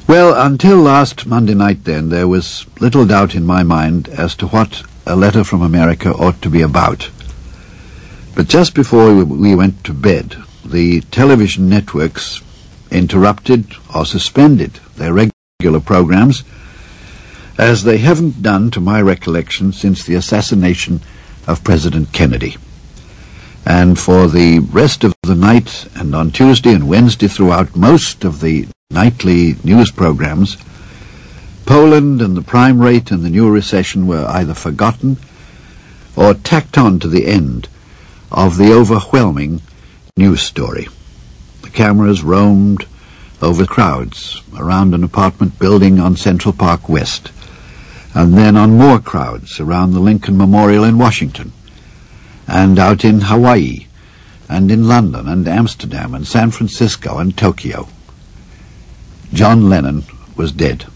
Well, until last Monday night then, there was little doubt in my mind as to what a letter from America ought to be about. But just before we went to bed, the television networks interrupted or suspended their regular programs, as they haven't done, to my recollection, since the assassination of President Kennedy. And for the rest of the night, and on Tuesday and Wednesday throughout most of the nightly news programs, Poland and the prime rate and the new recession were either forgotten or tacked on to the end of the overwhelming news story. The cameras roamed over crowds around an apartment building on Central Park West, and then on more crowds around the Lincoln Memorial in Washington, and out in Hawaii, and in London and Amsterdam and San Francisco and Tokyo. John Lennon was dead.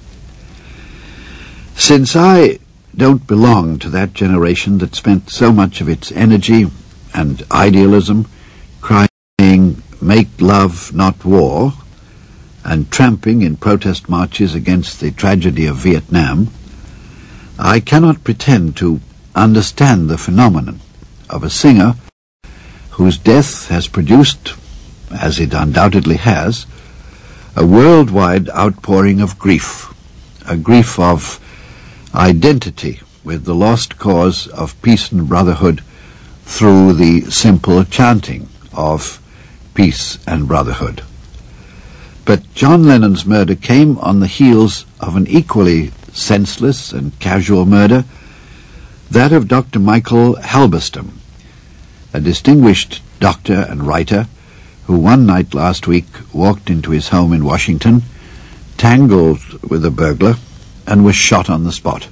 Since I don't belong to that generation that spent so much of its energy and idealism crying, "Make love, not war," and tramping in protest marches against the tragedy of Vietnam, I cannot pretend to understand the phenomenon of a singer whose death has produced, as it undoubtedly has, a worldwide outpouring of grief, a grief of identity with the lost cause of peace and brotherhood through the simple chanting of peace and brotherhood. But John Lennon's murder came on the heels of an equally senseless and casual murder, that of Dr. Michael Halberstam, a distinguished doctor and writer who one night last week walked into his home in Washington, tangled with a burglar, and was shot on the spot.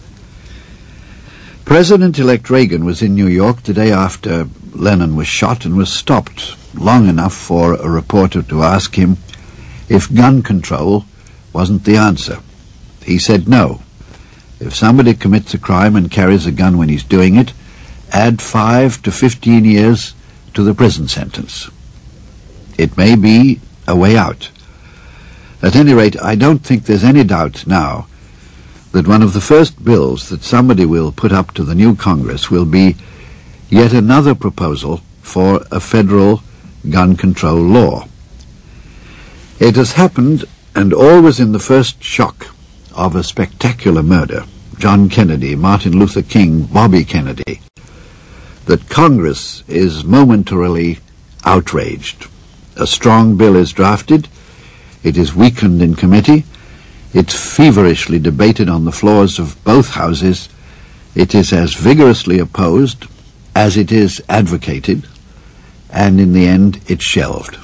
President-elect Reagan was in New York the day after Lennon was shot and was stopped long enough for a reporter to ask him if gun control wasn't the answer. He said no. If somebody commits a crime and carries a gun when he's doing it, add 5 to 15 years to the prison sentence. It may be a way out. At any rate, I don't think there's any doubt now that one of the first bills that somebody will put up to the new Congress will be yet another proposal for a federal gun control law. It has happened, and always in the first shock of a spectacular murder, John Kennedy, Martin Luther King, Bobby Kennedy, that Congress is momentarily outraged. A strong bill is drafted, it is weakened in committee, it's feverishly debated on the floors of both houses, it is as vigorously opposed as it is advocated, and in the end it's shelved.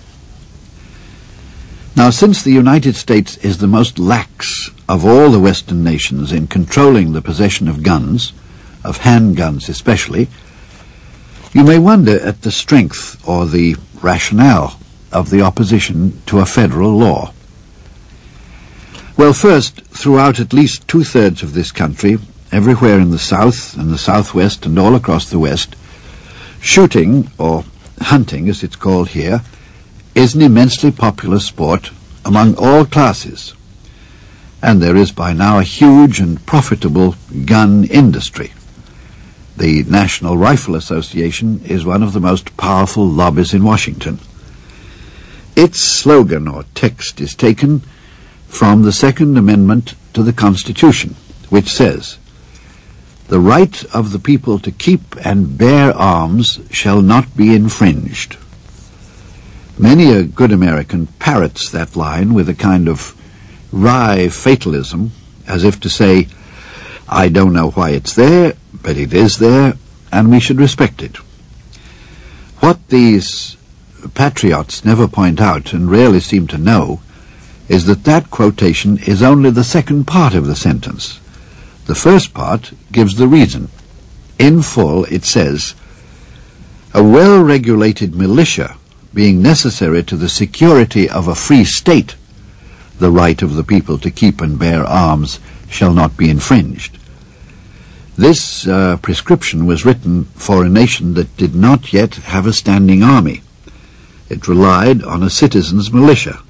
Now, since the United States is the most lax of all the Western nations in controlling the possession of guns, of handguns especially, you may wonder at the strength or the rationale of the opposition to a federal law. Well, first, throughout at least 2/3 of this country, everywhere in the South and the Southwest and all across the West, shooting, or hunting as it's called here, is an immensely popular sport among all classes, and there is by now a huge and profitable gun industry. The National Rifle Association is one of the most powerful lobbies in Washington. Its slogan or text is taken from the Second Amendment to the Constitution, which says, "The right of the people to keep and bear arms shall not be infringed." Many a good American parrots that line with a kind of wry fatalism, as if to say, "I don't know why it's there, but it is there, and we should respect it." What these patriots never point out, and rarely seem to know, is that that quotation is only the second part of the sentence. The first part gives the reason. In full it says, "A well-regulated militia being necessary to the security of a free state, the right of the people to keep and bear arms shall not be infringed." This prescription was written for a nation that did not yet have a standing army. It relied on a citizens' militia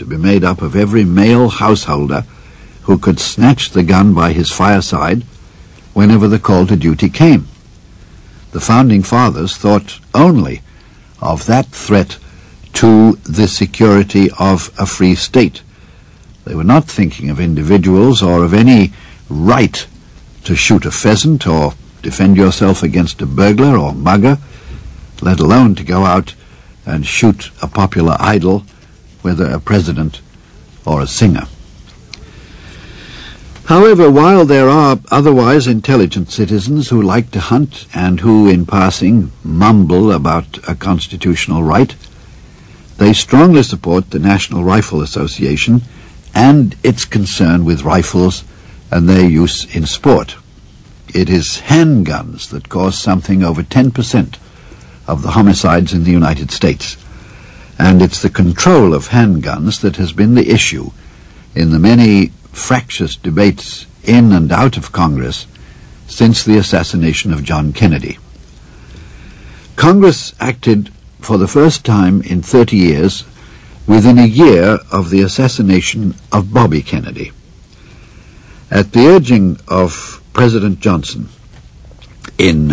to be made up of every male householder who could snatch the gun by his fireside whenever the call to duty came. The Founding Fathers thought only of that threat to the security of a free state. They were not thinking of individuals or of any right to shoot a pheasant or defend yourself against a burglar or mugger, let alone to go out and shoot a popular idol, whether a president or a singer. However, while there are otherwise intelligent citizens who like to hunt and who, in passing, mumble about a constitutional right, they strongly support the National Rifle Association and its concern with rifles and their use in sport. It is handguns that cause something over 10% of the homicides in the United States, and it's the control of handguns that has been the issue in the many fractious debates in and out of Congress since the assassination of John Kennedy. Congress acted for the first time in 30 years within a year of the assassination of Bobby Kennedy. At the urging of President Johnson in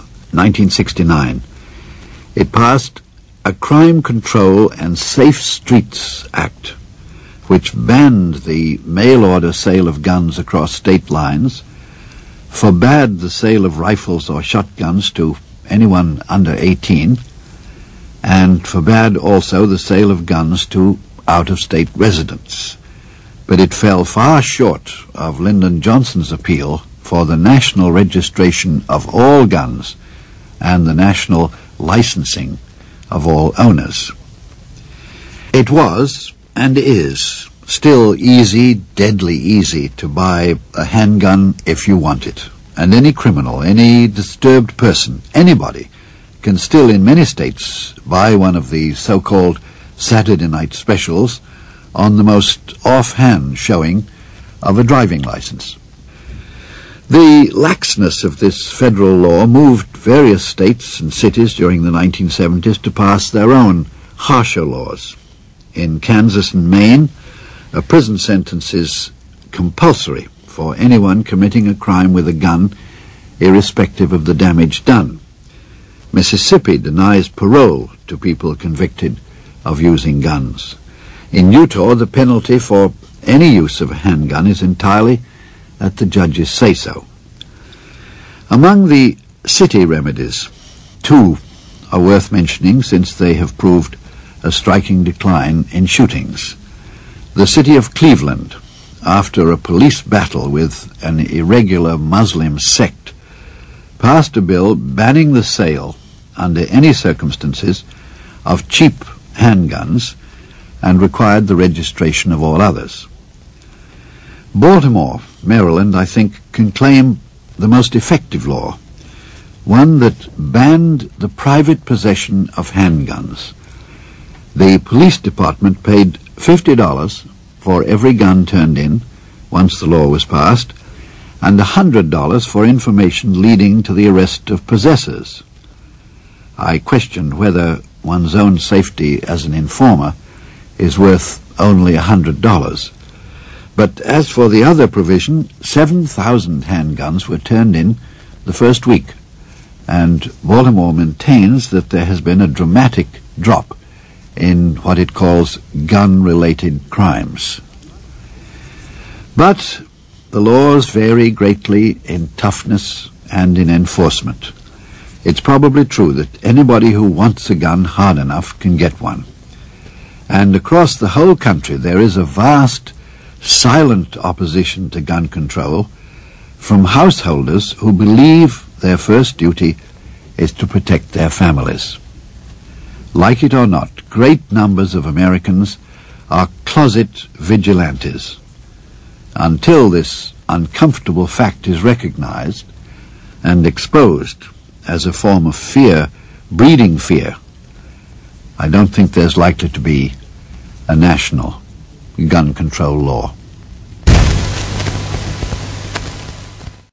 1969, it passed a Crime Control and Safe Streets Act, which banned the mail-order sale of guns across state lines, forbade the sale of rifles or shotguns to anyone under 18, and forbade also the sale of guns to out-of-state residents. But it fell far short of Lyndon Johnson's appeal for the national registration of all guns and the national licensing of all owners. It was, and is, still easy, deadly easy, to buy a handgun if you want it. And any criminal, any disturbed person, anybody, can still in many states buy one of the so-called Saturday night specials on the most offhand showing of a driving license. The laxness of this federal law moved various states and cities during the 1970s to pass their own harsher laws. In Kansas and Maine, a prison sentence is compulsory for anyone committing a crime with a gun, irrespective of the damage done. Mississippi denies parole to people convicted of using guns. In Utah, the penalty for any use of a handgun is entirely at the judge's say-so. Among the city remedies, two are worth mentioning since they have proved a striking decline in shootings. The city of Cleveland, after a police battle with an irregular Muslim sect, passed a bill banning the sale, under any circumstances, of cheap handguns and required the registration of all others. Baltimore, Maryland, I think, can claim the most effective law, one that banned the private possession of handguns. The police department paid $50 for every gun turned in once the law was passed, and $100 for information leading to the arrest of possessors. I question whether one's own safety as an informer is worth only $100. But as for the other provision, 7,000 handguns were turned in the first week, and Baltimore maintains that there has been a dramatic drop in what it calls gun-related crimes. But the laws vary greatly in toughness and in enforcement. It's probably true that anybody who wants a gun hard enough can get one. And across the whole country there is a vast, silent opposition to gun control from householders who believe their first duty is to protect their families. Like it or not, great numbers of Americans are closet vigilantes. Until this uncomfortable fact is recognized and exposed as a form of fear, breeding fear, I don't think there's likely to be a national gun control law.